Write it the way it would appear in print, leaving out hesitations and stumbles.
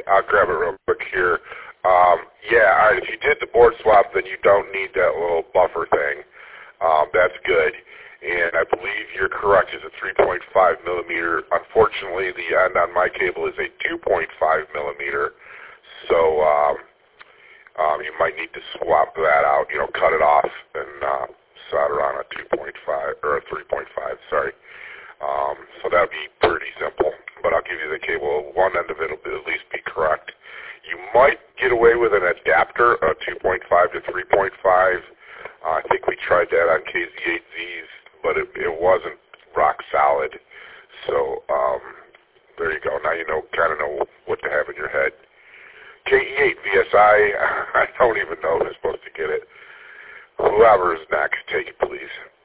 I'll grab it real quick here. Yeah, all right, if you did the board swap, then you don't need that little buffer thing. That's good. And I believe you're correct. It's a 3.5 millimeter. Unfortunately, the end on my cable is a 2.5 millimeter. So you might need to swap that out, cut it off and solder on a 2.5 or a 3.5, sorry. So that would be pretty simple. But I'll give you the cable. One end of it will at least be correct. You might get away with an adapter, a 2.5 to 3.5. I think we tried that on KZ8Zs, but it wasn't rock solid. So there you go. Now you kind of know what to have in your head. KE8 VSI, I don't even know who's supposed to get it. Whoever is next, take it, please.